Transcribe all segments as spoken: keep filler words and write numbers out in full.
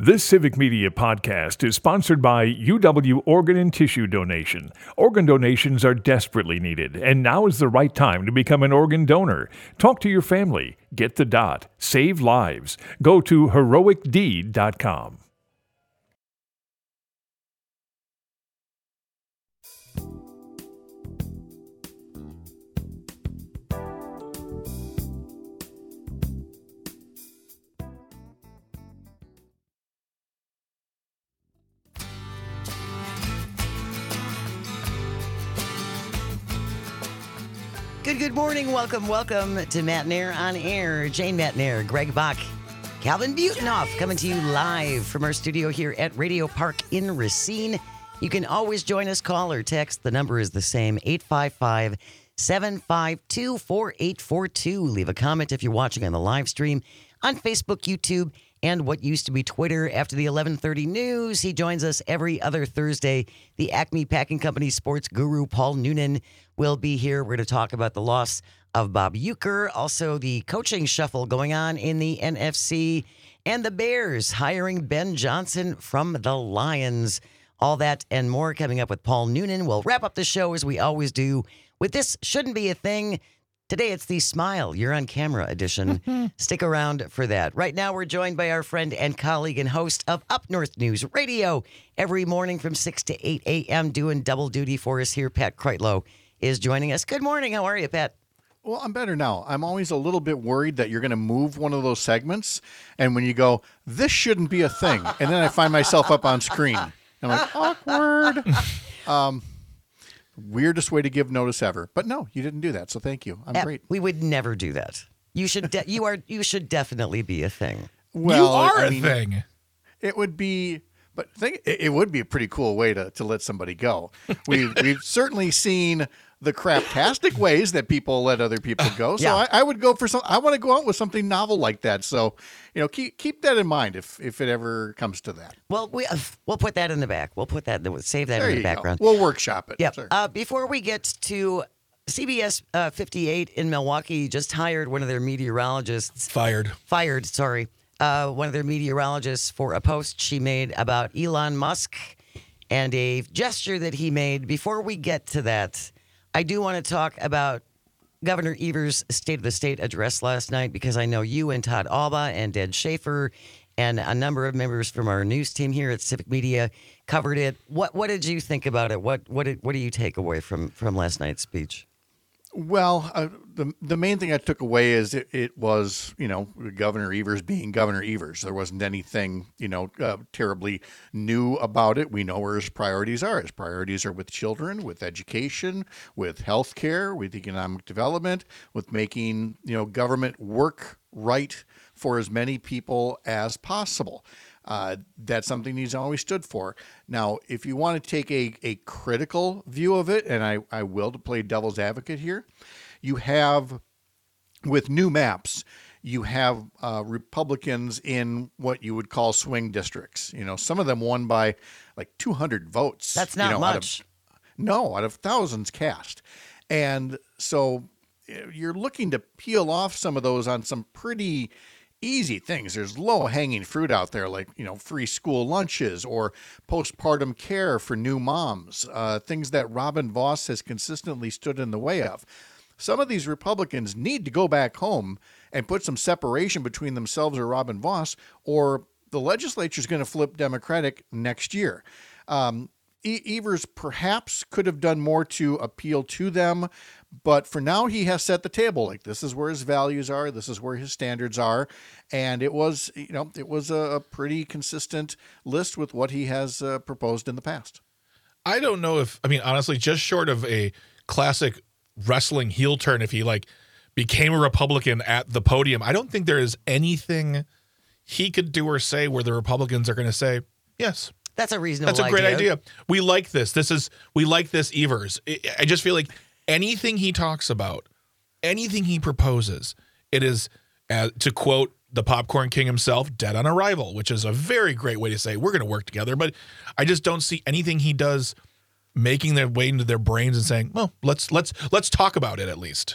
This Civic Media podcast is sponsored by U W Organ and Tissue Donation. Organ donations are desperately needed, and now is the right time to become an organ donor. Talk to your family. Get the dot. Save lives. Go to heroic deed dot com. Good, good morning. Welcome, welcome to Matt Nair on Air. Jane Matt Nair, Greg Bach, Calvin Butenoff coming to you live from our studio here at Radio Park in Racine. You can always join us, call or text. The number is the same, eight five five, seven five two, four eight four two. Leave a comment if you're watching on the live stream on Facebook, YouTube, and what used to be Twitter. After the eleven thirty news, he joins us every other Thursday. The Acme Packing Company sports guru, Paul Noonan, will be here. We're going to talk about the loss of Bob Uecker, also the coaching shuffle going on in the N F C, and the Bears hiring Ben Johnson from the Lions. All that and more coming up with Paul Noonan. We'll wrap up the show as we always do with This Shouldn't Be a Thing. Today it's the Smile, You're on Camera edition. Stick around for that. Right now we're joined by our friend and colleague and host of Up North News Radio every morning from six to eight a.m. doing double duty for us here. Pat Kreitlow is joining us. Good morning. How are you, Pat? Well, I'm better now. I'm always a little bit worried that you're going to move one of those segments, and when you go, this shouldn't be a thing, and then I find myself up on screen. I'm like, awkward. Um, weirdest way to give notice ever. But no, you didn't do that, so thank you. I'm Uh, great. We would never do that. You should. De- you are. You should definitely be a thing. Well, you are I a mean, thing. It would be, but think it, it would be a pretty cool way to, to let somebody go. We've we've certainly seen the craptastic ways that people let other people go. So Yeah. I, I would go for some. I want to go out with something novel like that. So, you know, keep keep that in mind if if it ever comes to that. Well, we uh, we'll put that in the back. We'll put that. Save that There in the you background. go. We'll workshop it. Yep. Sure. Uh, before we get to C B S uh, fifty-eight in Milwaukee, just hired one of their meteorologists. Fired. Fired, sorry. Uh, one of their meteorologists for a post she made about Elon Musk and a gesture that he made. Before we get to that, I do want to talk about Governor Evers' State of the State address last night, because I know you and Todd Alba and Ed Schaefer and a number of members from our news team here at Civic Media covered it. What what did you think about it? What what did, what do you take away from, from last night's speech? Well, uh, the the main thing I took away is it, it was, you know, Governor Evers being Governor Evers. There wasn't anything, you know, uh, terribly new about it. We know where his priorities are. His priorities are with children, with education, with health care, with economic development, with making, you know, government work right for as many people as possible. Uh, that's something he's always stood for. Now, if you want to take a, a critical view of it, and I, I will to play devil's advocate here, you have, with new maps, you have uh, Republicans in what you would call swing districts. You know, some of them won by like two hundred votes. That's not you know, out much. of- no, out of thousands cast. And so you're looking to peel off some of those on some pretty easy things. There's low-hanging fruit out there, like, you know, free school lunches or postpartum care for new moms, uh, things that Robin Vos has consistently stood in the way of. Some of these Republicans need to go back home and put some separation between themselves or Robin Vos, or the legislature is going to flip Democratic next year. Um, E- Evers perhaps could have done more to appeal to them, but for now he has set the table. Like, this is where his values are, this is where his standards are, and it was, you know, it was a pretty consistent list with what he has uh, proposed in the past. I don't know if, I mean, honestly, just short of a classic wrestling heel turn, if he like became a Republican at the podium, I don't think there is anything he could do or say where the Republicans are going to say, yes. That's a reasonable That's a great idea. idea. We like this. This is, we like this Evers. I I just feel like anything he talks about, anything he proposes, it is, uh, to quote the Popcorn King himself, dead on arrival, which is a very great way to say we're going to work together. But I just don't see anything he does making their way into their brains and saying, well, let's let's let's talk about it at least.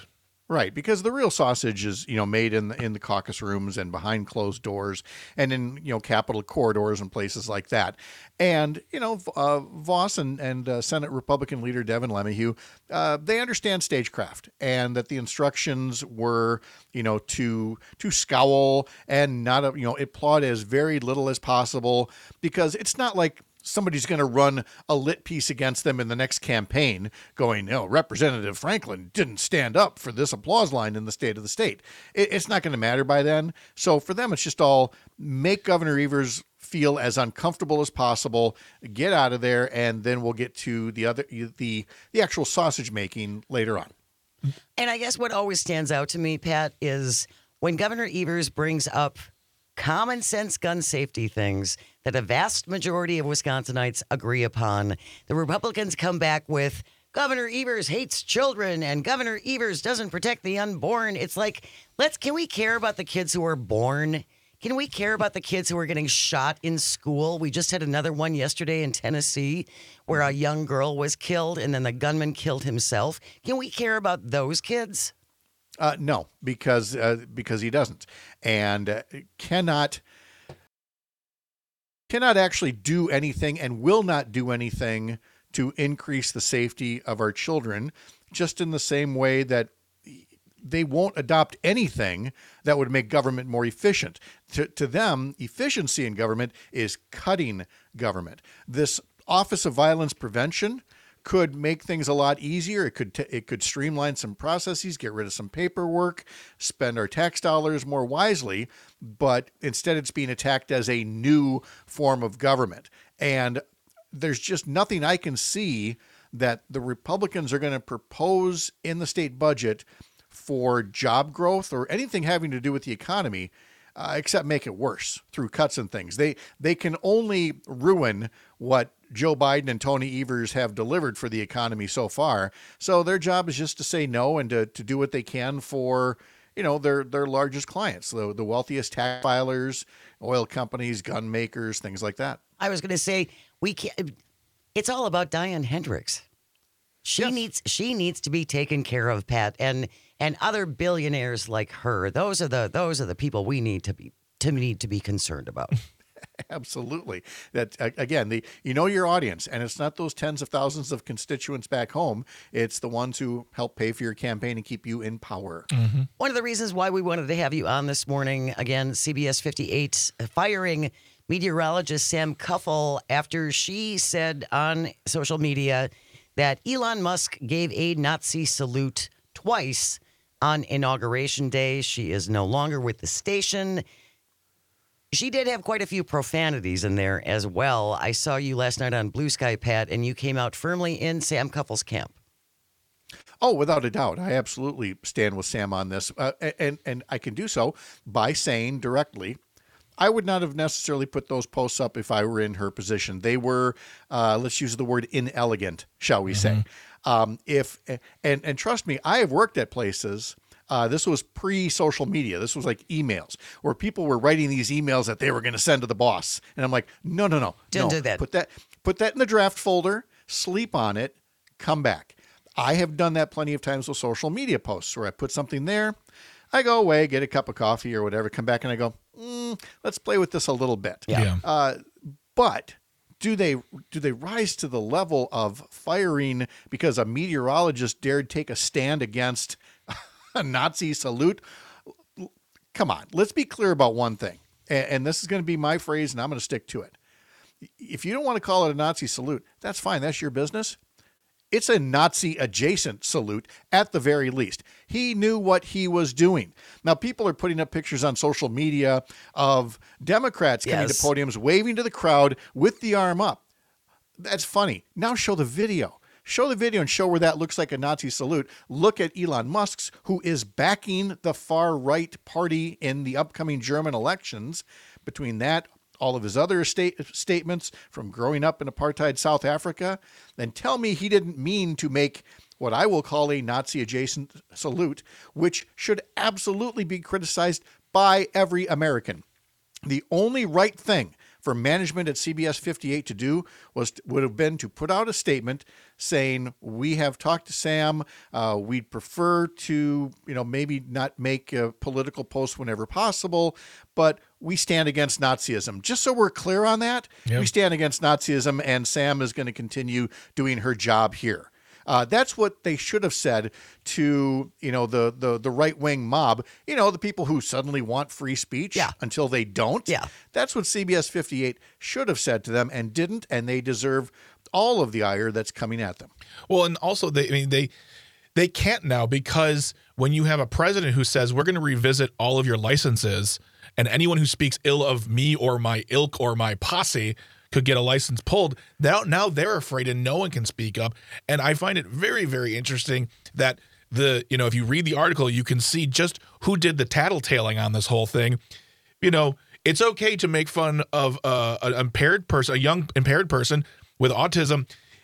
Right, because the real sausage is, you know, made in the, in the caucus rooms and behind closed doors and in, you know, Capitol corridors and places like that. And, you know, uh, Voss and, and uh, Senate Republican leader Devin LeMahieu, uh, they understand stagecraft and that the instructions were, you know, to to scowl and not, you know, applaud as very little as possible, because it's not like somebody's going to run a lit piece against them in the next campaign going, no, Representative Franklin didn't stand up for this applause line in the state of the state. It, it's not going to matter by then. So for them, it's just all make Governor Evers feel as uncomfortable as possible, get out of there, and then we'll get to the other, the, the actual sausage making later on. And I guess what always stands out to me, Pat, is when Governor Evers brings up common sense gun safety things that a vast majority of Wisconsinites agree upon, the Republicans come back with Governor Evers hates children and Governor Evers doesn't protect the unborn. It's like, let's, can we care about the kids who are born? Can we care about the kids who are getting shot in school? We just had another one yesterday in Tennessee where a young girl was killed and then the gunman killed himself. Can we care about those kids? Uh, no, because uh, because he doesn't, and uh, cannot cannot actually do anything, and will not do anything to increase the safety of our children. Just in the same way that they won't adopt anything that would make government more efficient. To, to them, efficiency in government is cutting government. This Office of Violence Prevention could make things a lot easier. It could t- it could streamline some processes, get rid of some paperwork, spend our tax dollars more wisely, but instead it's being attacked as a new form of government. And there's just nothing I can see that the Republicans are going to propose in the state budget for job growth or anything having to do with the economy, uh, except make it worse through cuts and things. They they can only ruin what Joe Biden and Tony Evers have delivered for the economy so far. So their job is just to say no and to, to do what they can for, you know, their their largest clients, the, the wealthiest tax filers, oil companies, gun makers, things like that. I was going to say, we can't, it's all about Diane Hendricks. She Yes. needs she needs to be taken care of, Pat, and and other billionaires like her. Those are the those are the people we need to be to need to be concerned about. Absolutely. That again, the you know your audience, and it's not those tens of thousands of constituents back home. It's the ones who help pay for your campaign and keep you in power. Mm-hmm. One of the reasons why we wanted to have you on this morning, again, C B S fifty-eight firing meteorologist Sam Kuffel after she said on social media that Elon Musk gave a Nazi salute twice on Inauguration Day. She is no longer with the station. She did have quite a few profanities in there as well. I saw you last night on Blue Sky, Pat, and you came out firmly in Sam Kuffel's camp. Oh, without a doubt. I absolutely stand with Sam on this. Uh, and, and I can do so by saying directly, I would not have necessarily put those posts up if I were in her position. They were, uh, let's use the word inelegant, shall we mm-hmm. say. Um, if and, and trust me, I have worked at places. Uh, this was pre-social media. This was like emails where people were writing these emails that they were going to send to the boss. And I'm like, no, no, no. Don't no. do that. Put that, put that in the draft folder, sleep on it, come back. I have done that plenty of times with social media posts where I put something there. I go away, get a cup of coffee or whatever, come back and I go, mm, let's play with this a little bit. Yeah. Yeah. Uh, but do they do they rise to the level of firing because a meteorologist dared take a stand against a Nazi salute? Come on, let's be clear about one thing. And, and this is going to be my phrase, and I'm going to stick to it. If you don't want to call it a Nazi salute, that's fine. That's your business. It's a Nazi-adjacent salute at the very least. He knew what he was doing. Now, people are putting up pictures on social media of Democrats coming Yes. to podiums, waving to the crowd with the arm up. That's funny. Now show the video. Show the video and show where that looks like a Nazi salute. Look at Elon Musk's, who is backing the far-right party in the upcoming German elections. Between that, all of his other state statements from growing up in apartheid South Africa, then tell me he didn't mean to make what I will call a Nazi-adjacent salute, which should absolutely be criticized by every American. The only right thing for management at C B S fifty-eight to do was would have been to put out a statement saying, we have talked to Sam. Uh, we'd prefer to, you know, maybe not make a political posts whenever possible, but we stand against Nazism. Just so we're clear on that, Yep. we stand against Nazism, and Sam is going to continue doing her job here. Uh, that's what they should have said to, you know, the the the right-wing mob, you know, the people who suddenly want free speech Yeah. until they don't. Yeah. That's what C B S fifty-eight should have said to them and didn't, and they deserve all of the ire that's coming at them. Well, and also they, I mean, they they can't now, because when you have a president who says we're going to revisit all of your licenses, and anyone who speaks ill of me or my ilk or my posse could get a license pulled, now now they're afraid and no one can speak up. And I find it very, very interesting that the, you know, if you read the article, you can see just who did the tattletaling on this whole thing. You know, it's okay to make fun of uh, an impaired person, a young impaired person with autism.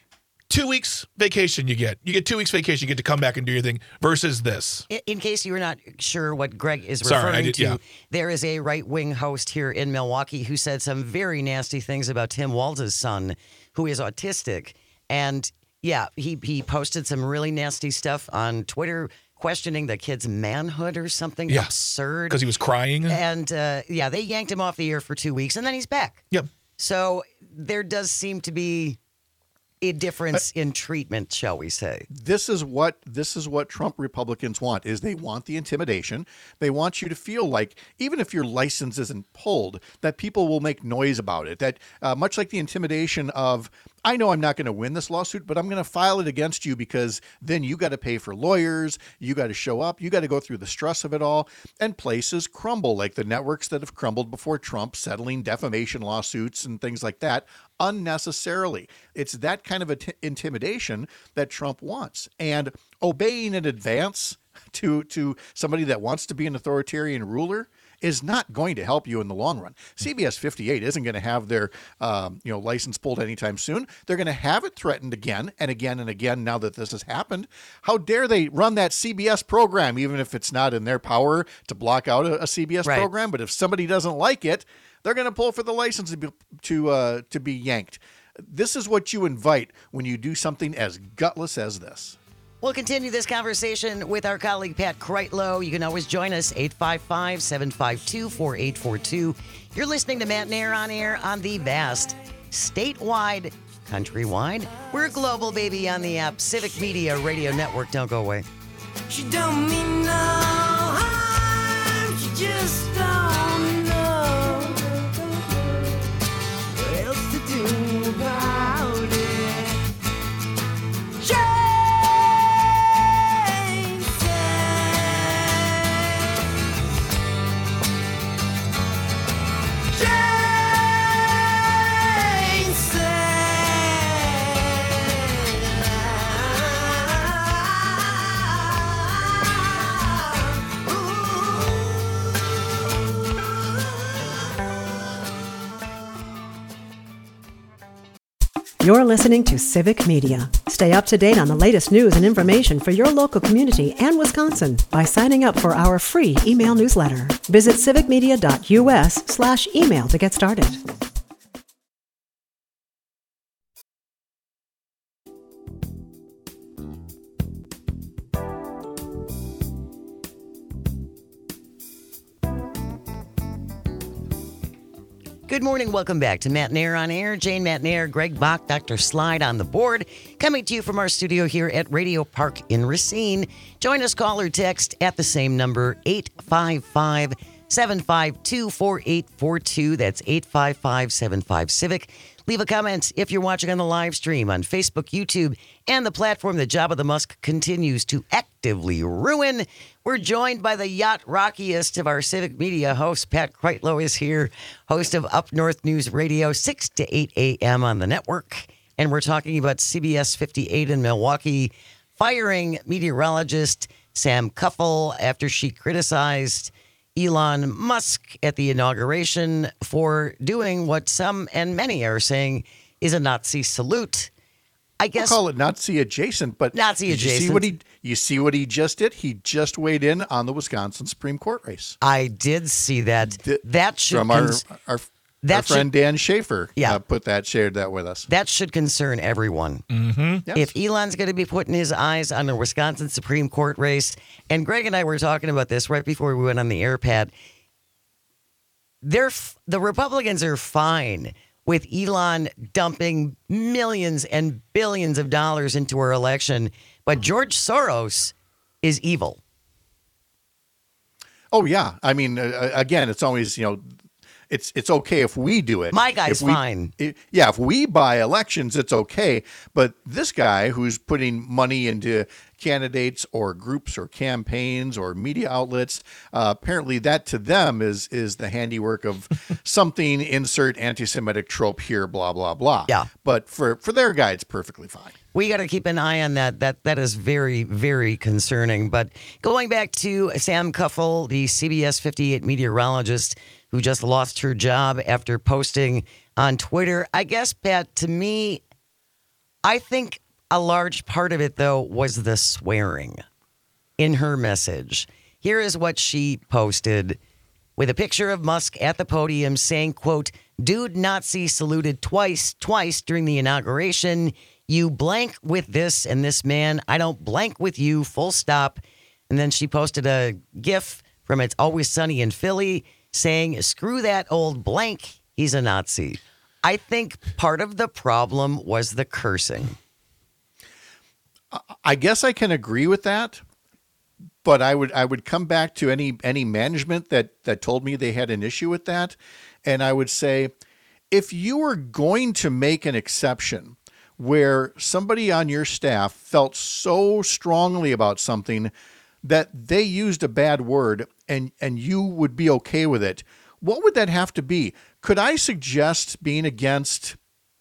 Two weeks vacation you get. You get two weeks vacation. You get to come back and do your thing versus this. In, in case you were not sure what Greg is Sorry, I referring did- to, yeah. there is a right-wing host here in Milwaukee who said some very nasty things about Tim Walz's son, who is autistic. And yeah, he, he posted some really nasty stuff on Twitter questioning the kid's manhood or something Yeah. absurd. Because he was crying. And uh, yeah, they yanked him off the air for two weeks and then he's back. Yep. So there does seem to be a difference in treatment, shall we say. This is what this is what Trump Republicans want, is they want the intimidation. They want you to feel like, even if your license isn't pulled, that people will make noise about it. That uh, much like the intimidation of, I know I'm not going to win this lawsuit, but I'm going to file it against you, because then you got to pay for lawyers, you got to show up, you got to go through the stress of it all. And places crumble, like the networks that have crumbled before Trump, settling defamation lawsuits and things like that unnecessarily. It's that kind of a t- intimidation that Trump wants. And obeying in advance to to somebody that wants to be an authoritarian ruler is not going to help you in the long run. C B S fifty-eight isn't going to have their um, you know license pulled anytime soon. They're going to have it threatened again and again and again now that this has happened. How dare they run that C B S program, even if it's not in their power to block out a, a C B S Right. program? But if somebody doesn't like it, they're going to pull for the license to be, to, uh, to be yanked. This is what you invite when you do something as gutless as this. We'll continue this conversation with our colleague Pat Kreitlow. You can always join us, eight five five, seven five two, four eight four two. You're listening to Matt Nair on air on the vast, statewide, countrywide. We're global, baby, on the app. Civic Media Radio Network. Don't go away. She don't mean no harm, she just don't know what else to do about it. Jane said, Jane You're listening to Civic Media. Stay up to date on the latest news and information for your local community and Wisconsin by signing up for our free email newsletter. Visit civicmedia.us slash email to get started. Good morning. Welcome back to Matt Nair on air. Jane Matt Nair, Greg Bach, Doctor Slide on the board. Coming to you from our studio here at Radio Park in Racine. Join us, call or text at the same number, eight five five, seven five two, four eight four two. That's eight five five, seven five, CIVIC. Leave a comment if you're watching on the live stream on Facebook, YouTube, and the platform that Jabba the Musk continues to actively ruin. We're joined by the yacht rockiest of our Civic Media hosts. Pat Kreitlow is here, host of Up North News Radio, six to eight a.m. on the network. And we're talking about C B S fifty-eight in Milwaukee firing meteorologist Sam Kuffel after she criticized Elon Musk at the inauguration for doing what some and many are saying is a Nazi salute. I guess We'll call it Nazi adjacent, but Nazi did you see adjacent. what he you see what he just did? He just weighed in on the Wisconsin Supreme Court race. I did see that. Th- That should From our, cons- our That Our friend Dan Schaefer Yeah. uh, put that, shared that with us. That should concern everyone. Mm-hmm. Yes. If Elon's going to be putting his eyes on the Wisconsin Supreme Court race, and Greg and I were talking about this right before we went on the air, Pat, they're, f- the Republicans are fine with Elon dumping millions and billions of dollars into our election, but George Soros is evil. Oh, yeah. I mean, uh, again, it's always, you know, It's it's okay if we do it. My guy's If we- fine. i- yeah, if we buy elections, it's okay. But this guy who's putting money into candidates or groups or campaigns or media outlets, uh, apparently that to them is is the handiwork of something, insert anti-Semitic trope here, blah, blah, blah. Yeah. But for, for their guy, it's perfectly fine. We got to keep an eye on that. That that is very, very concerning. But going back to Sam Kuffel, the C B S fifty-eight meteorologist who just lost her job after posting on Twitter, I guess, Pat, to me, I think a large part of it, though, was the swearing in her message. Here is what she posted with a picture of Musk at the podium saying, quote, "Dude Nazi saluted twice, twice during the inauguration. You blank with this and this man. I don't blank with you, full stop." And then she posted a GIF from It's Always Sunny in Philly saying, "Screw that old blank. He's a Nazi." I think part of the problem was the cursing. I guess I can agree with that, but I would I would come back to any any management that that told me they had an issue with that, and I would say, if you were going to make an exception where somebody on your staff felt so strongly about something that they used a bad word and and you would be okay with it, what would that have to be? Could I suggest being against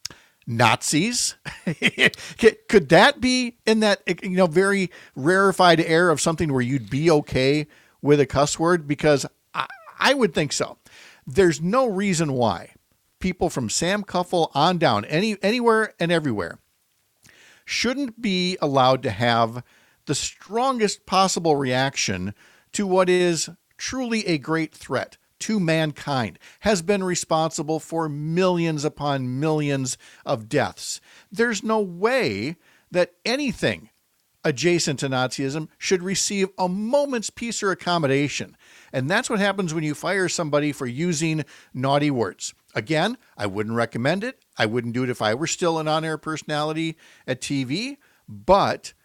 Nazis? Could that be in that, you know, very rarefied air of something where you'd be okay with a cuss word? Because I, I would think so. There's no reason why people from Sam Kuffel on down, any anywhere and everywhere, shouldn't be allowed to have the strongest possible reaction to what is truly a great threat to mankind, has been responsible for millions upon millions of deaths. There's no way that anything adjacent to Nazism should receive a moment's peace or accommodation. And that's what happens when you fire somebody for using naughty words. Again, I wouldn't recommend it. I wouldn't do it if I were still an on-air personality at T V, but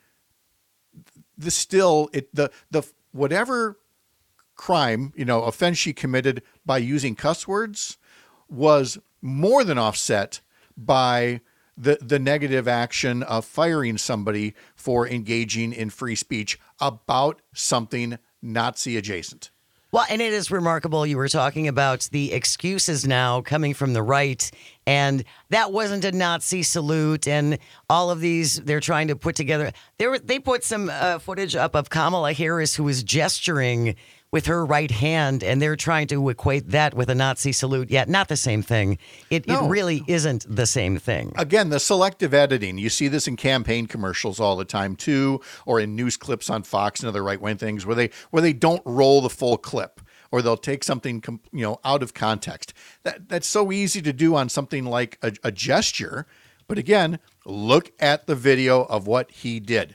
the still it the the whatever crime, you know, offense she committed by using cuss words was more than offset by the the negative action of firing somebody for engaging in free speech about something Nazi adjacent. Well, and it is remarkable. You were talking about the excuses now coming from the right, and that wasn't a Nazi salute, and all of these they're trying to put together. They were, they put some uh, footage up of Kamala Harris who was gesturing with her right hand, and they're trying to equate that with a Nazi salute. Yeah, not the same thing. It, No. it really isn't the same thing. Again, the selective editing. You see this in campaign commercials all the time too, or in news clips on Fox and other right-wing things where they where they don't roll the full clip, or they'll take something com- you know out of context. That that's so easy to do on something like a, a gesture. But again, look at the video of what he did.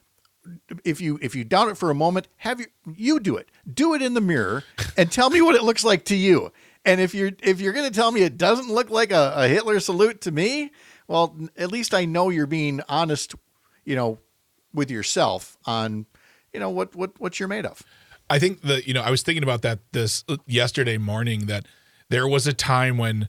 If you if you doubt it for a moment, have you you do it. Do it in the mirror and tell me what it looks like to you. And if you're if you're going to tell me it doesn't look like a, a Hitler salute to me, well, at least I know you're being honest, you know, with yourself on, you know, what what what you're made of. I think that, you know, I was thinking about that this yesterday morning, that there was a time when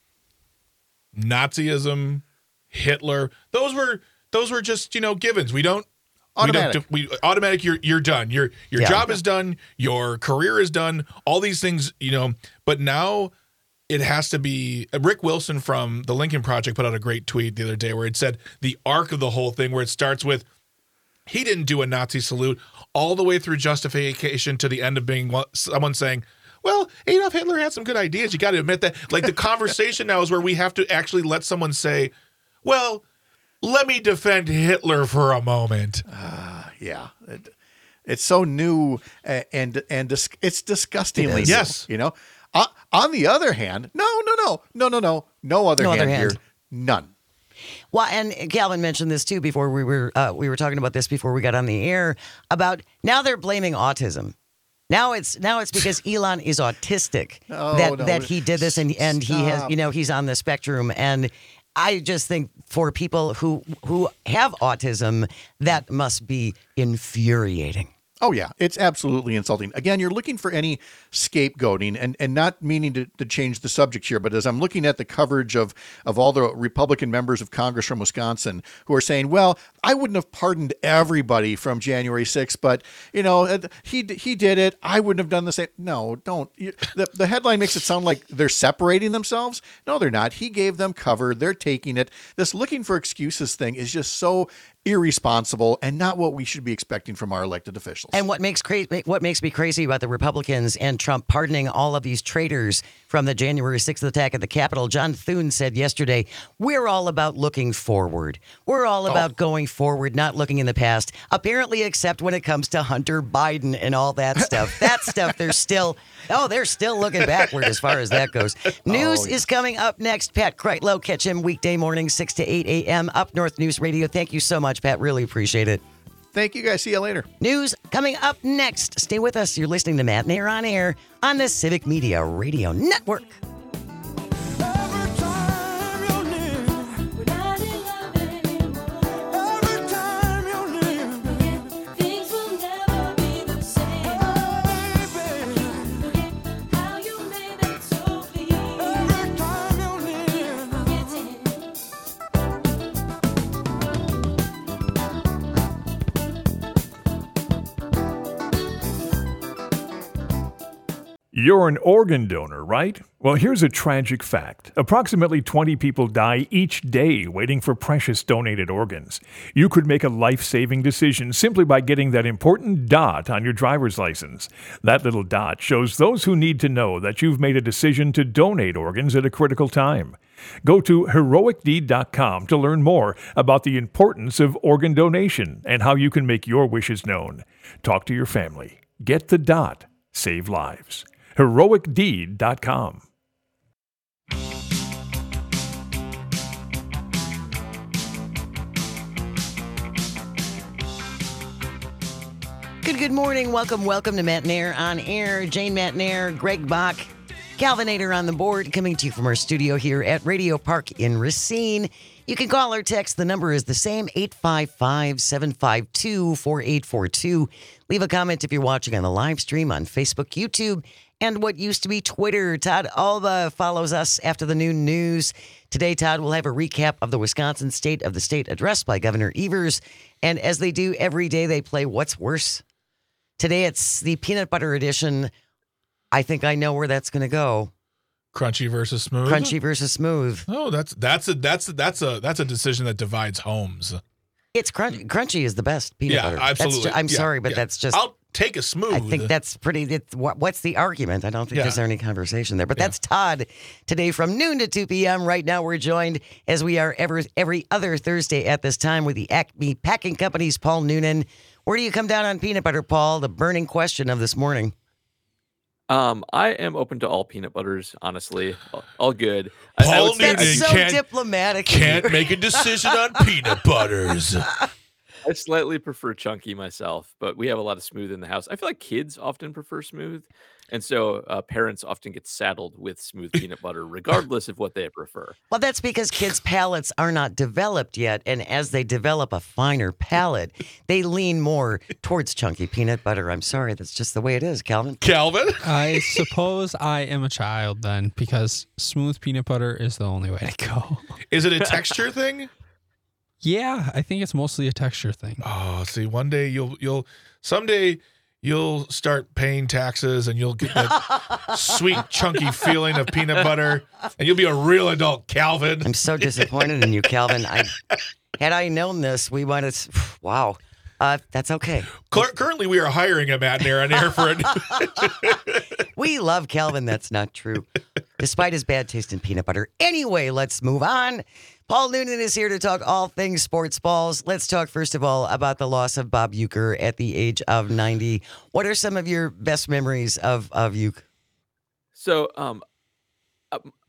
Nazism, Hitler, those were those were just, you know, givens. We don't Automatic. We don't, we automatic. You're you're done. Your your Yeah. job is done. Your career is done. All these things, you know. But now it has to be. Rick Wilson from the Lincoln Project put out a great tweet the other day where it said the arc of the whole thing, where it starts with he didn't do a Nazi salute all the way through justification to the end of being one- someone saying, well, Adolf Hitler had some good ideas. You got to admit that. Like, the conversation now is where we have to actually let someone say, well, let me defend Hitler for a moment. Yeah, it, it's so new and and, and dis- it's disgustingly It is. new, Yes. You know. Uh, on the other hand, no, no, no, no, no, no, no other No hand, other hand. here, none. Well, and Calvin mentioned this too before we were uh, we were talking about this before we got on the air about now they're blaming autism. Now it's now it's because Elon is autistic Oh, that no. that he did this and and he has Stop. you know he's on the spectrum, and I just think for people who who have autism that must be infuriating. Oh, yeah, it's absolutely insulting. Again, you're looking for any scapegoating and, and not meaning to, to change the subject here, but as I'm looking at the coverage of, of all the Republican members of Congress from Wisconsin who are saying, well, I wouldn't have pardoned everybody from January sixth, but, you know, he he did it. I wouldn't have done the same. No, don't. You- The, the headline makes it sound like they're separating themselves. No, they're not. He gave them cover. They're taking it. This looking for excuses thing is just so irresponsible and not what we should be expecting from our elected officials. And what makes cra- what makes me crazy about the Republicans and Trump pardoning all of these traitors from the January sixth attack at the Capitol, John Thune said yesterday, we're all about looking forward. We're all about going forward, not looking in the past. Apparently, except when it comes to Hunter Biden and all that stuff. That stuff, they're still, oh, they're still looking backward as far as that goes. News is coming up next. Pat Kreitlow, catch him weekday morning, six to eight a.m. Up North News Radio. Thank you so much, Pat. Really appreciate it. Thank you guys. See you later. News coming up next. Stay with us. You're listening to Matt Nair on Air on the Civic Media Radio Network. Every time you're near, without your love anymore. Every time you're near, things will never be the same. Baby, forget how you made it so clear. Every time you're near, You're an organ donor, right? Well, here's a tragic fact. Approximately twenty people die each day waiting for precious donated organs. You could make a life-saving decision simply by getting that important dot on your driver's license. That little dot shows those who need to know that you've made a decision to donate organs at a critical time. Go to heroic deed dot com to learn more about the importance of organ donation and how you can make your wishes known. Talk to your family. Get the dot. Save lives. heroic deed dot com. Good, good morning. Welcome, welcome to Matt Nair on Air. Jane Matt Nair, Greg Bach, Calvinator on the board, coming to you from our studio here at Radio Park in Racine. You can call or text. The number is the same, eight five five, seven five two, four eight four two. Leave a comment if you're watching on the live stream on Facebook, YouTube, and what used to be Twitter. Todd Alba follows us after the noon news. Today, Todd will have a recap of the Wisconsin State of the State address by Governor Evers. And as they do every day, they play What's Worse? Today, it's the peanut butter edition. I think I know where that's going to go. Crunchy versus smooth. Crunchy versus smooth. Oh, that's that's a that's a, that's a that's a decision that divides homes. It's crunchy. Crunchy is the best peanut Yeah, butter. That's absolutely. ju- I'm Yeah, sorry, but yeah. that's just. I'll take a smooth. I think that's pretty. It's, what, what's the argument? I don't think Yeah. there's any conversation there. But Yeah. that's Todd today from noon to two p.m. Right now, we're joined as we are every every other Thursday at this time with the Acme Packing Company's Paul Noonan. Where do you come down on peanut butter, Paul? The burning question of this morning. Um, I am open to all peanut butters, honestly. All, all good. I- I Paul would say Noonan That's I, so can't- diplomatic. of Can't you. make a decision on peanut butters. I slightly prefer chunky myself, but we have a lot of smooth in the house. I feel like kids often prefer smooth, and so uh, parents often get saddled with smooth peanut butter, regardless of what they prefer. Well, that's because kids' palates are not developed yet. And as they develop a finer palate, they lean more towards chunky peanut butter. I'm sorry. That's just the way it is, Calvin. Calvin? I suppose I am a child then, because smooth peanut butter is the only way to go. Is it a texture thing? Yeah, I think it's mostly a texture thing. Oh, see, one day you'll you'll someday you'll start paying taxes and you'll get that sweet chunky feeling of peanut butter, and you'll be a real adult, Calvin. I'm so disappointed in you, Calvin. I had I known this, we might have. Wow. Uh, that's okay. Cur- Currently, we are hiring a Matt Nair on air for it. We love Calvin. That's not true, despite his bad taste in peanut butter. Anyway, let's move on. Paul Noonan is here to talk all things sports balls. Let's talk, first of all, about the loss of Bob Uecker at the age of ninety. What are some of your best memories of, of Uecker? So, um, uh,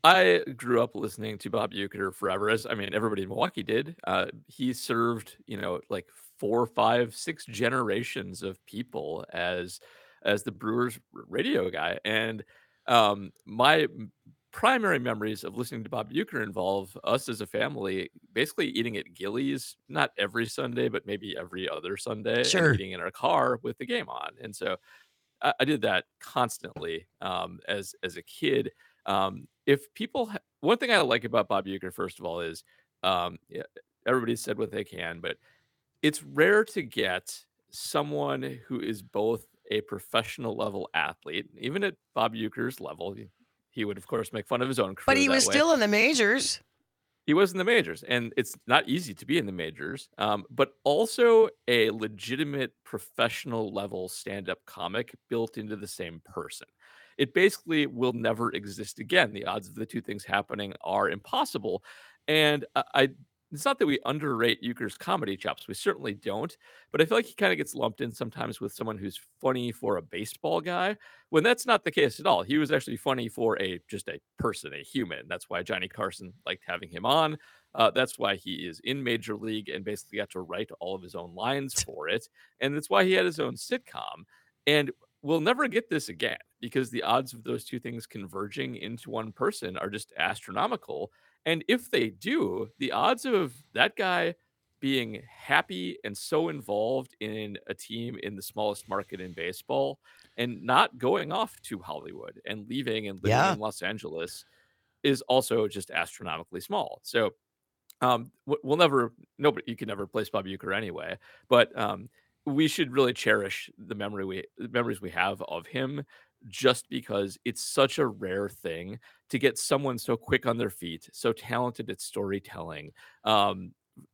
I grew up listening to Bob Uecker forever, as I mean, everybody in Milwaukee did. Uh, he served, you know, like four, five, six generations of people as as the Brewers r- radio guy, and um, my m- primary memories of listening to Bob Uecker involve us as a family basically eating at Gillies, not every Sunday, but maybe every other Sunday, and Sure. eating in our car with the game on, and so I, I did that constantly um, as as a kid. Um, if people, ha- one thing I like about Bob Uecker, first of all, is um, yeah, everybody said what they can, but it's rare to get someone who is both a professional level athlete, even at Bob Uecker's level. He, he would, of course, make fun of his own But career he that was way. still in the majors. He was in the majors, and it's not easy to be in the majors, um, but also a legitimate professional level stand up comic built into the same person. It basically will never exist again. The odds of the two things happening are impossible. And I, I it's not that we underrate Euchre's comedy chops. We certainly don't. But I feel like he kind of gets lumped in sometimes with someone who's funny for a baseball guy when that's not the case at all. He was actually funny for a just a person, a human. That's why Johnny Carson liked having him on. Uh, that's why he is in Major League and basically got to write all of his own lines for it. And that's why he had his own sitcom. And we'll never get this again because the odds of those two things converging into one person are just astronomical. And if they do, the odds of that guy being happy and so involved in a team in the smallest market in baseball and not going off to Hollywood and leaving and living Yeah. in Los Angeles is also just astronomically small. So um, w- we'll never, nobody, you can never replace Bob Uecker anyway, but um, we should really cherish the memory we, the memories we have of him, just because it's such a rare thing to get someone so quick on their feet, so talented at storytelling. Um,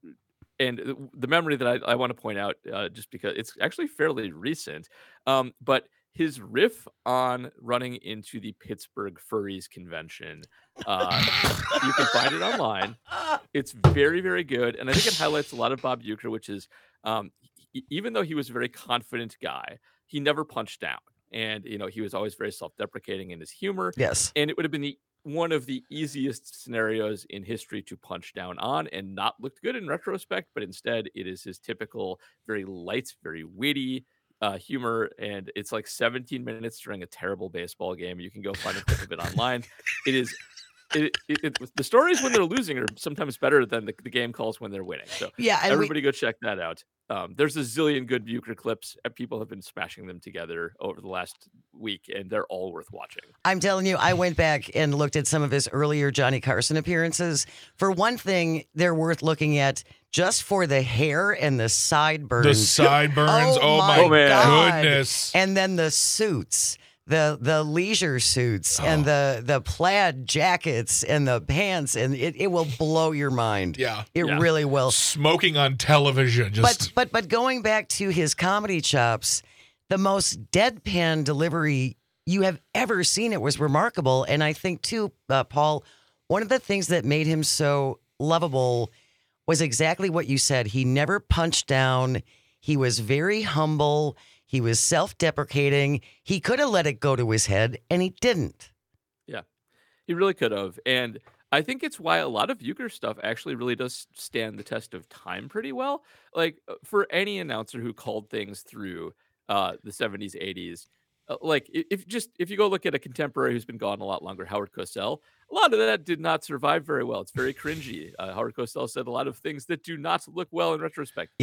and the the memory that I, I want to point out, uh, just because it's actually fairly recent, um, but his riff on running into the Pittsburgh Furries convention, uh, you can find it online. It's very, very good, and I think it highlights a lot of Bob Uecker, which is um, e- even though he was a very confident guy, he never punched down, and you know he was always very self-deprecating in his humor, Yes. and it would have been the one of the easiest scenarios in history to punch down on and not looked good in retrospect, but instead it is his typical, very light, very witty uh, humor, and it's like seventeen minutes during a terrible baseball game. You can go find a clip of it online. It is. It, it, it, the stories when they're losing are sometimes better than the, the game calls when they're winning. So Yeah, and we, everybody go check that out. Um, there's a zillion good Bucher clips. and People have been smashing them together over the last week, and they're all worth watching. I'm telling you, I went back and looked at some of his earlier Johnny Carson appearances. For one thing, they're worth looking at just for the hair and the sideburns. The sideburns. Oh Oh, my my God. goodness. And then the suits, the the leisure suits, and the the plaid jackets and the pants, and it, it will blow your mind. Yeah. It Yeah. really will. Smoking on television. Just But but but going back to his comedy chops, the most deadpan delivery you have ever seen, it was remarkable. And I think too, uh, Paul, one of the things that made him so lovable was exactly what you said. He never punched down. He was very humble. He was self-deprecating. He could have let it go to his head, and he didn't. Yeah, he really could have. And I think it's why a lot of Euchre stuff actually really does stand the test of time pretty well. Like uh, for any announcer who called things through uh, the seventies, eighties, uh, like i- if just if you go look at a contemporary who's been gone a lot longer, Howard Cosell, a lot of that did not survive very well. It's very cringy. Uh, Howard Cosell said a lot of things that do not look well in retrospect.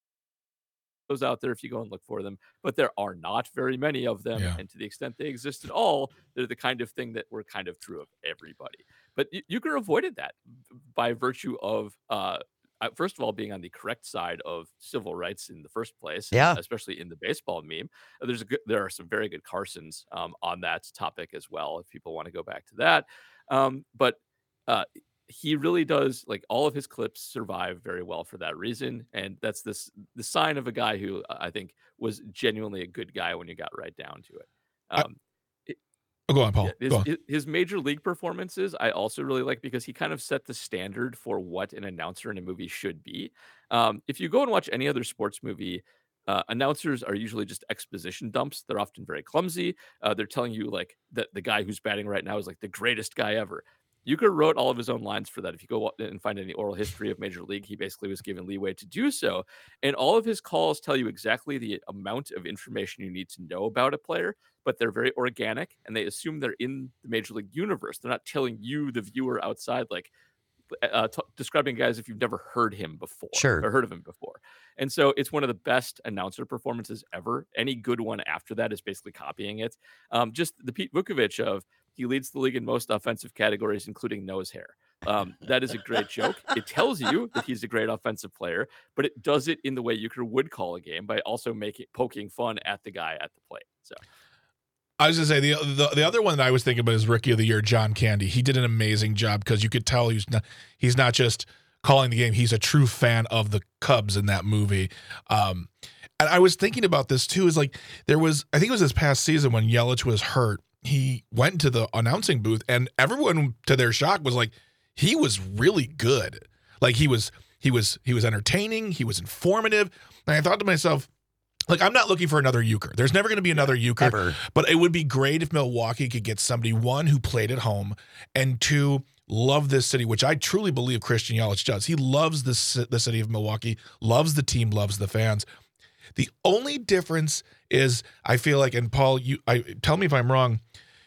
Those out there if you go and look for them, but there are not very many of them. Yeah. And to the extent they exist at all, they're the kind of thing that were kind of true of everybody. But y- Euchre avoided that by virtue of, uh, uh, first of all, being on the correct side of civil rights in the first place, Yeah. especially in the baseball meme. Uh, There's a good, there are some very good Carsons um, on that topic as well, if people want to go back to that. Um, but uh, he really does, like, all of his clips survive very well for that reason, and that's this the sign of a guy who uh, I think was genuinely a good guy when you got right down to it. I- Um, it- oh, go on, Paul. yeah, his, Go on. his his major league performances I also really like because he kind of set the standard for what an announcer in a movie should be. Um, if you go and watch any other sports movie, uh, announcers are usually just exposition dumps. They're often very clumsy. Uh, they're telling you like that the guy who's batting right now is like the greatest guy ever. Euchre wrote all of his own lines for that. If you go and find any oral history of Major League, he basically was given leeway to do so. And all of his calls tell you exactly the amount of information you need to know about a player, but they're very organic and they assume they're in the Major League universe. They're not telling you, the viewer outside, like uh, t- describing guys if you've never heard him before Sure. or heard of him before. And so it's one of the best announcer performances ever. Any good one after that is basically copying it. Um, just the Pete Vukovich of he leads the league in most offensive categories, including nose hair. Um, that is a great joke. It tells you that he's a great offensive player, but it does it in the way Euchre would call a game by also making poking fun at the guy at the plate. So I was gonna say the, the the other one that I was thinking about is Rookie of the Year, John Candy. He did an amazing job because you could tell he's not he's not just calling the game; he's a true fan of the Cubs in that movie. Um, and I was thinking about this too. Is like there was I think it was this past season when Yelich was hurt. He went to the announcing booth, and everyone, to their shock, was like, he was really good. Like he was he was he was entertaining. He was informative. And I thought to myself, like, I'm not looking for another Euchre. There's never going to be another Euchre. Ever. But it would be great if Milwaukee could get somebody, one, who played at home, and two, love this city, which I truly believe Christian Yelich does. He loves this, the city of Milwaukee, loves the team, loves the fans. The only difference is, I feel like, and Paul, you, I tell me if I'm wrong,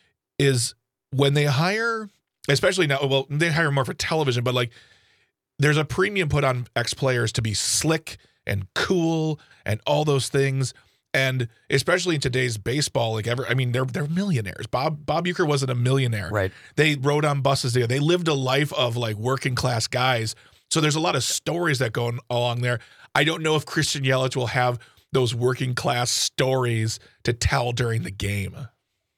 is when they hire, especially now, well, they hire more for television, but like there's a premium put on ex-players to be slick and cool and all those things. And especially in today's baseball, like ever, I mean, they're they're millionaires. Bob Bob Uecker wasn't a millionaire. Right. They rode on buses there. They lived a life of like working class guys. So there's a lot of stories that go along there. I don't know if Christian Yelich will have those working class stories to tell during the game.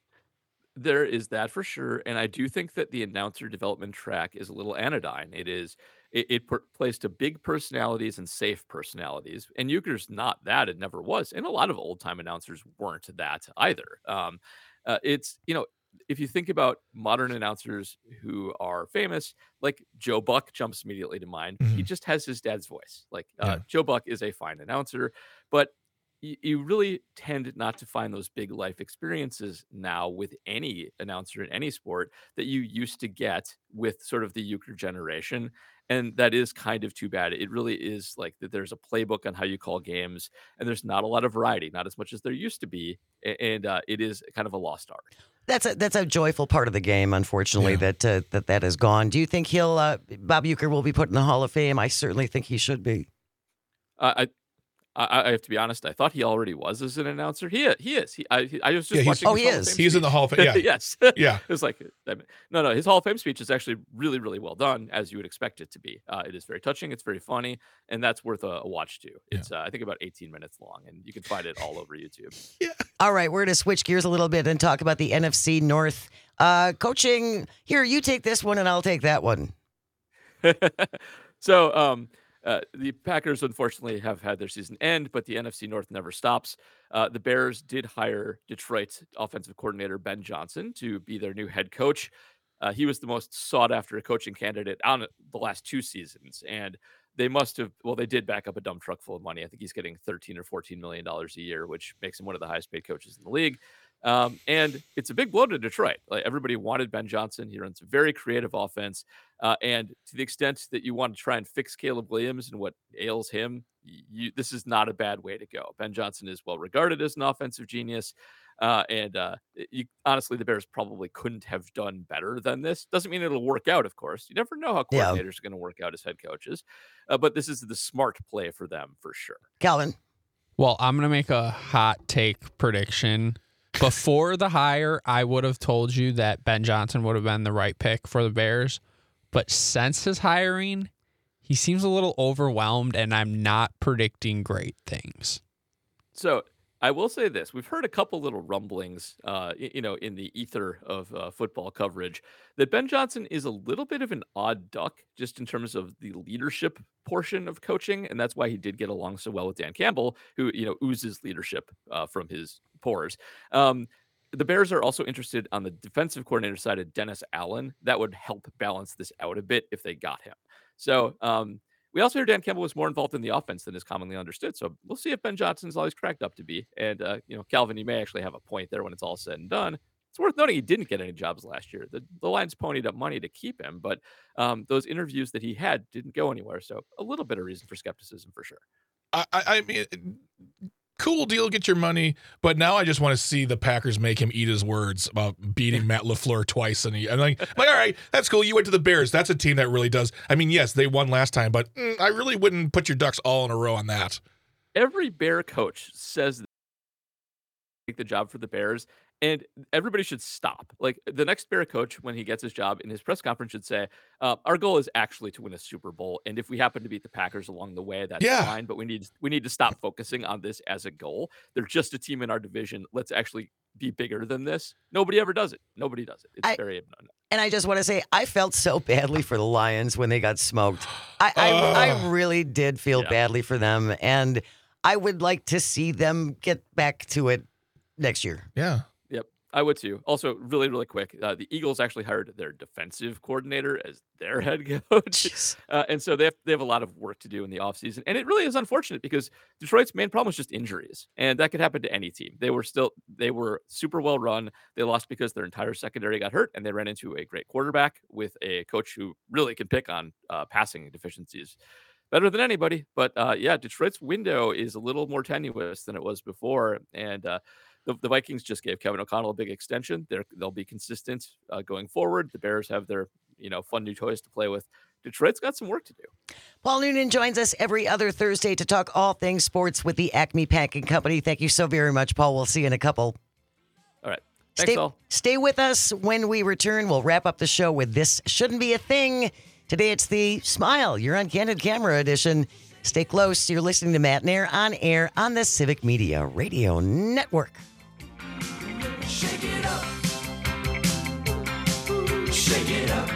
There is that for sure, and I do think that the announcer development track is a little anodyne. It is it, it per- plays to big personalities and safe personalities, and Euchre's not that. It never was, and a lot of old time announcers weren't that either. Um, uh, it's you know if you think about modern announcers who are famous, like Joe Buck jumps immediately to mind. Mhm. He just has his dad's voice. Like uh, Yeah. Joe Buck is a fine announcer, but you, you really tend not to find those big life experiences now with any announcer in any sport that you used to get with sort of the Euchre generation. And that is kind of too bad. It really is like that there's a playbook on how you call games, and there's not a lot of variety, not as much as there used to be. a- And uh, it is kind of a lost art. That's a that's a joyful part of the game, unfortunately, Yeah. that uh, that that is gone. Do you think he'll uh, Bob Uecker will be put in the Hall of Fame? I certainly think he should be. Uh, I, I I have to be honest. I thought he already was as an announcer. He i- he is. He I he- I was just Yeah, he's- watching. Oh, his he Hall of is. Fame He's in the speech. Hall of Fame. Yeah. yes. Yeah. It was like I mean, no no. His Hall of Fame speech is actually really really well done, as you would expect it to be. Uh, it is very touching. It's very funny, and that's worth a, a watch too. It's uh, I think about eighteen minutes long, and you can find it all over YouTube. All right, we're going to switch gears a little bit and talk about the N F C North uh, coaching. Here, you take this one, and I'll take that one. so um, uh, the Packers unfortunately have had their season end, but the N F C North never stops. Uh, the Bears did hire Detroit offensive coordinator Ben Johnson to be their new head coach. Uh, he was the most sought after coaching candidate on the last two seasons, and they must have. Well, they did back up a dump truck full of money. I think he's getting thirteen or fourteen million dollars a year, which makes him one of the highest paid coaches in the league. Um, and it's a big blow to Detroit. Like everybody wanted Ben Johnson. He runs a very creative offense. Uh, and to the extent that you want to try and fix Caleb Williams and what ails him, you, this is not a bad way to go. Ben Johnson is well regarded as an offensive genius. Uh, and uh, you, honestly, the Bears probably couldn't have done better than this. Doesn't mean it'll work out, of course. You never know how Yeah. coordinators are going to work out as head coaches. Uh, but this is the smart play for them for sure. Calvin. Well, I'm going to make a hot take prediction. Before the hire, I would have told you that Ben Johnson would have been the right pick for the Bears. But since his hiring, he seems a little overwhelmed, and I'm not predicting great things. So I will say this: we've heard a couple little rumblings, uh, y- you know, in the ether of uh, football coverage, that Ben Johnson is a little bit of an odd duck, just in terms of the leadership portion of coaching, and that's why he did get along so well with Dan Campbell, who you know oozes leadership uh, from his pores. Um, the Bears are also interested on the defensive coordinator side of Dennis Allen. That would help balance this out a bit if they got him. So. Um, We also hear Dan Campbell was more involved in the offense than is commonly understood. So we'll see if Ben Johnson's always cracked up to be. And, uh, you know, Calvin, you may actually have a point there when it's all said and done. It's It's worth noting he didn't get any jobs last year. The, the Lions ponied up money to keep him, but um, those interviews that he had didn't go anywhere. So a little bit of reason for skepticism for sure. I, I, I mean, cool deal, get your money, but now I just want to see the Packers make him eat his words about beating Matt LaFleur twice. And he, I'm like, I'm like, all right, that's cool. You went to the Bears. That's a team that really does. I mean, yes, they won last time, but mm, I really wouldn't put your ducks all in a row on that. Every Bear coach says take the job for the Bears, and everybody should stop. Like the next Bear coach, when he gets his job in his press conference, should say, uh, "Our goal is actually to win a Super Bowl, and if we happen to beat the Packers along the way, that's Yeah. fine. But we need we need to stop focusing on this as a goal. They're just a team in our division. Let's actually be bigger than this." Nobody ever does it. Nobody does it. It's I- very And I just want to say, I felt so badly for the Lions when they got smoked. I I, Ugh. I really did feel Yeah. badly for them, and I would like to see them get back to it next year. Yeah. Yep, I would too. Also, really, really quick, uh, the Eagles actually hired their defensive coordinator as their head coach. Jeez. Uh, and so they have, they have a lot of work to do in the offseason. And it really is unfortunate because Detroit's main problem was just injuries. And that could happen to any team. They were still, they were super well run. They lost because their entire secondary got hurt and they ran into a great quarterback with a coach who really can pick on uh, passing deficiencies better than anybody. But uh, yeah, Detroit's window is a little more tenuous than it was before. And uh, the, the Vikings just gave Kevin O'Connell a big extension. They're, they'll be consistent uh, going forward. The Bears have their, you know, fun new toys to play with. Detroit's got some work to do. Paul Noonan joins us every other Thursday to talk all things sports with the Acme Packing Company. Thank you so very much, Paul. We'll see you in a couple. All right. Thanks, Stay, all. stay with us. When we return, we'll wrap up the show with This Shouldn't Be a Thing. Today it's the Smile, You're on Candid Camera edition. Stay close. You're listening to Matt Nair on air on the Civic Media Radio Network. Shake it up. Shake it up.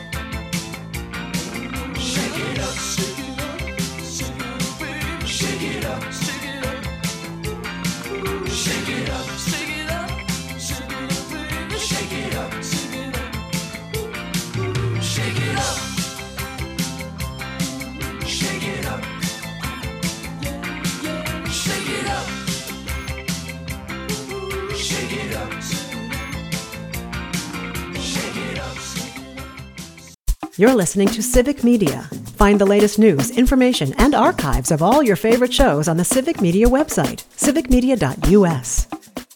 Shake it up. Shake it up. Shake it up, baby. Shake it up. Shake it up. Shake it up. Shake it up. Shake it up, baby. Shake it up. Shake it up. Shake it up. Shake it up. Yeah, yeah. Shake it up. Shake it up. Shake it up. You're listening to Civic Media. Find the latest news, information, and archives of all your favorite shows on the Civic Media website, civic media dot u s.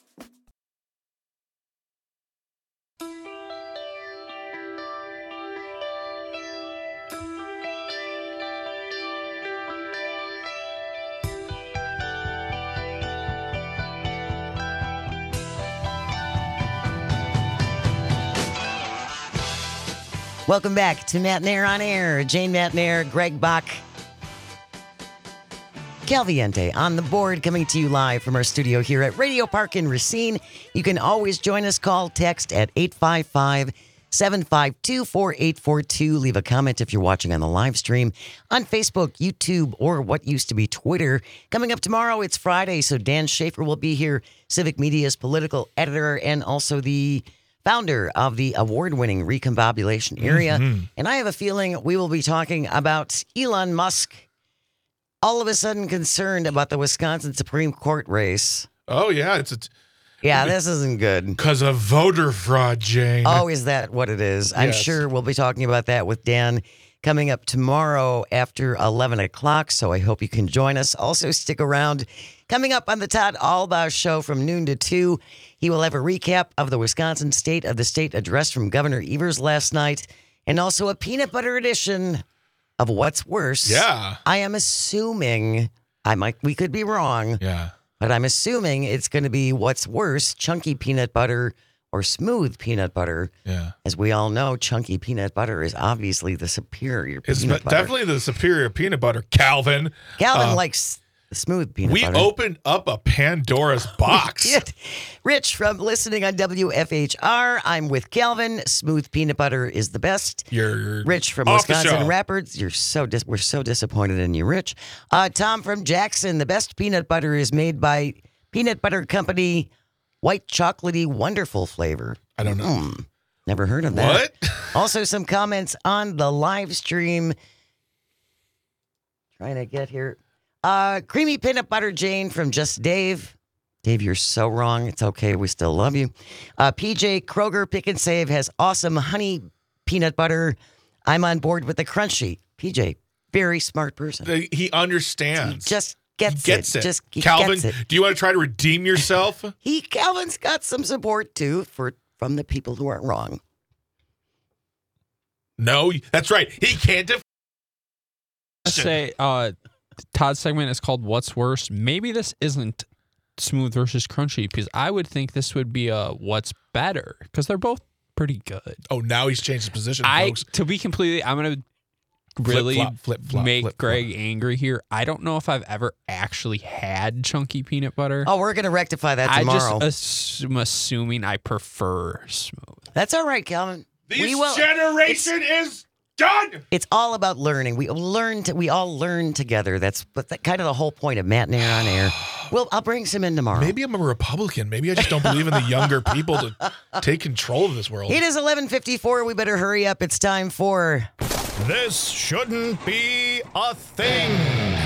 Welcome back to Matt Nair on air. Jane Matt Nair, Greg Bach, Calviente on the board, coming to you live from our studio here at Radio Park in Racine. You can always join us. Call, text at eight five five, seven five two, four eight four two. Leave a comment if you're watching on the live stream on Facebook, YouTube, or what used to be Twitter. Coming up tomorrow, it's Friday, so Dan Schaefer will be here, Civic Media's political editor and also the founder of the award-winning Recombobulation Area. Mm-hmm. And I have a feeling we will be talking about Elon Musk all of a sudden concerned about the Wisconsin Supreme Court race. Oh, yeah. It's a, Yeah, this isn't good. because of voter fraud, Jane. Oh, is that what it is? I'm Yes. sure we'll be talking about that with Dan coming up tomorrow after eleven o'clock, so I hope you can join us. Also, stick around. Coming up on the Todd Albaugh Show from noon to two, he will have a recap of the Wisconsin State of the State address from Governor Evers last night, and also a peanut butter edition of What's Worse. Yeah. I am assuming, I might, we could be wrong, Yeah. but I'm assuming it's going to be What's Worse, chunky peanut butter or smooth peanut butter. Yeah. As we all know, chunky peanut butter is obviously the superior It's peanut butter. definitely the superior peanut butter, Calvin. Calvin uh, likes the smooth peanut We butter. opened up a Pandora's box. Did. Rich from listening on W F H R. I'm with Calvin. Smooth peanut butter is the best. You're Rich from off the Wisconsin show. Rapids. You're so dis- we're so disappointed in you, Rich. Uh, Tom from Jackson. The best peanut butter is made by Peanut Butter Company. White chocolatey, wonderful flavor. I don't know. Mm, never heard of that. What? Also, some comments on the live stream. Trying to get here. Uh, creamy peanut butter Jane from Just Dave. Dave, you're so wrong. It's okay. We still love you. Uh, P J Kroger Pick and Save has awesome honey peanut butter. I'm on board with the crunchy. P J, very smart person. The- He understands. Just gets, He gets it. Just he Calvin, gets it. do you want to try to redeem yourself? He Calvin's got some support too for from the people who aren't wrong. No, that's right. He can't def- Let's say uh, Todd's segment is called "What's Worse." Maybe this isn't smooth versus crunchy because I would think this would be a "What's Better" because they're both pretty good. Oh, now he's changed his position, I folks. to be completely, I'm gonna really Flip-flop, flip-flop, make flip-flop. Greg angry here. I don't know if I've ever actually had chunky peanut butter. Oh, we're gonna rectify that I tomorrow. just am assuming I prefer smooth. That's all right, Calvin. This we will. generation is done. It's all about learning. We learn. To, we all learn together. That's but that kind of the whole point of Matt and Air on Air. Well, I'll bring some in tomorrow. Maybe I'm a Republican. Maybe I just don't believe in the younger people to take control of this world. It is eleven fifty-four. We better hurry up. It's time for. This shouldn't be a thing.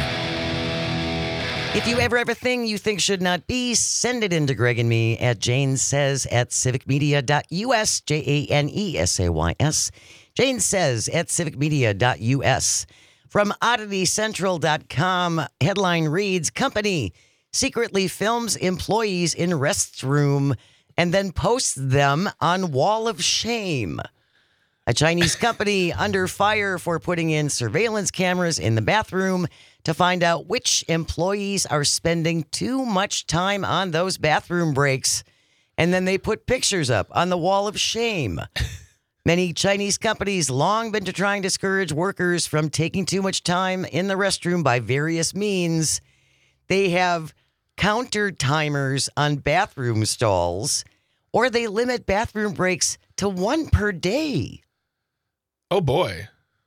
If you ever have a thing you think should not be, send it in to Greg and me at Jane Says at civic media dot U S, J A N E S A Y S. Jane Says at civic media dot U S. From oddity central dot com, headline reads, Company secretly films employees in restroom and then posts them on Wall of Shame. A Chinese company under fire for putting in surveillance cameras in the bathroom to find out which employees are spending too much time on those bathroom breaks. And then they put pictures up on the Wall of Shame. Many Chinese companies long been to try and discourage workers from taking too much time in the restroom by various means. They have counter timers on bathroom stalls, or they limit bathroom breaks to one per day. Oh boy.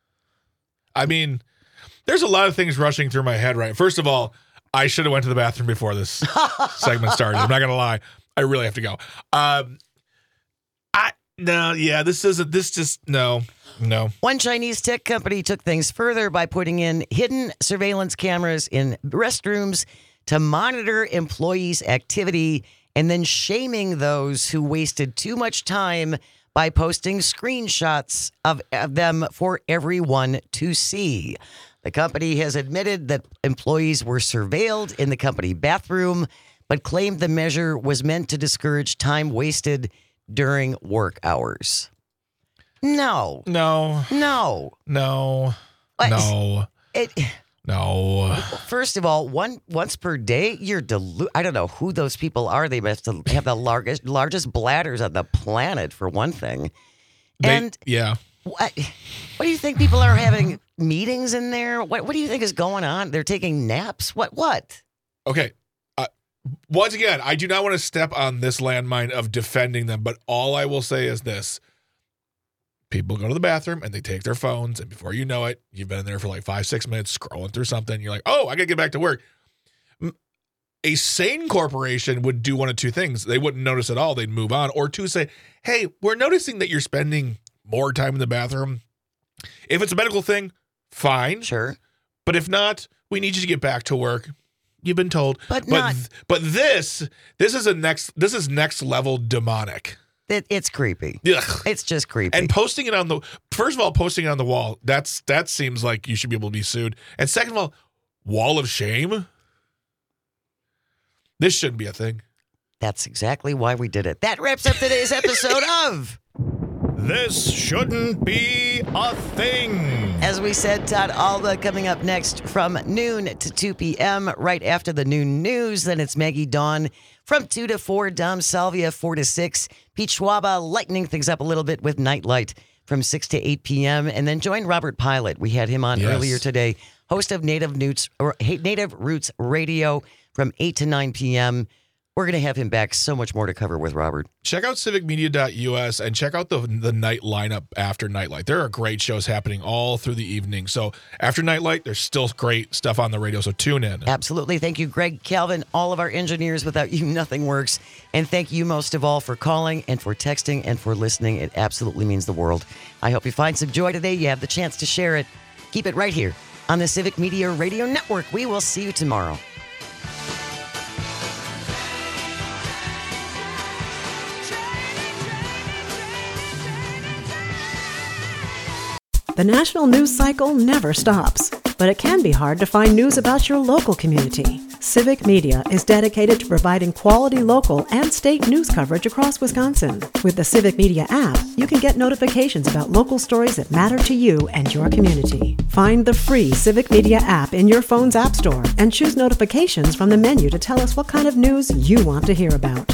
I mean, there's a lot of things rushing through my head right. First of all, I should have went to the bathroom before this segment started. I'm not gonna lie. I really have to go. Um I no, yeah, this isn't this just no, no. One Chinese tech company took things further by putting in hidden surveillance cameras in restrooms to monitor employees' activity and then shaming those who wasted too much time by posting screenshots of, of them for everyone to see. The company has admitted that employees were surveilled in the company bathroom, but claimed the measure was meant to discourage time wasted during work hours. No, No. no. No. What? No. It, No. first of all, one once per day, you're delu- I don't know who those people are. They must have the largest largest bladders on the planet, for one thing. They- And yeah. what, what do you think people are having meetings in there? What What do you think is going on? They're taking naps. What? What? Okay. Uh, once again, I do not want to step on this landmine of defending them, but all I will say is this. People go to the bathroom and they take their phones, and before you know it, you've been in there for like five, six minutes scrolling through something. You're like, oh, I got to get back to work. M- A sane corporation would do one of two things. They wouldn't notice at all. They'd move on. Or two, say, hey, we're noticing that you're spending more time in the bathroom. If it's a medical thing, fine. Sure, But if not, we need you to get back to work. You've been told. But but, not- th- but this this is a next this is next level demonic. it, it's creepy. Ugh. It's just creepy. And posting it on the first of all, posting it on the wall, that's that seems like you should be able to be sued. And second of all, wall of shame. This shouldn't be a thing. That's exactly why we did it. That wraps up today's episode of. This shouldn't be a thing. As we said, Todd Alba coming up next from noon to two p.m. right after the noon news. Then it's Maggie Dawn from two to four. Dom Salvia four to six. Pete Schwaba lightening things up a little bit with Nightlight from six to eight p.m. And then join Robert Pilot. We had him on Yes. earlier today. Host of Native Roots, or Native Roots Radio from eight to nine p.m. We're going to have him back. So much more to cover with Robert. Check out civic media dot U S and check out the the night lineup after Nightlight. There are great shows happening all through the evening. So after Nightlight, there's still great stuff on the radio. So tune in. Absolutely. Thank you, Greg, Calvin, all of our engineers. Without you, nothing works. And thank you most of all for calling and for texting and for listening. It absolutely means the world. I hope you find some joy today. You have the chance to share it. Keep it right here on the Civic Media Radio Network. We will see you tomorrow. The national news cycle never stops, but it can be hard to find news about your local community. Civic Media is dedicated to providing quality local and state news coverage across Wisconsin. With the Civic Media app, you can get notifications about local stories that matter to you and your community. Find the free Civic Media app in your phone's app store and choose notifications from the menu to tell us what kind of news you want to hear about.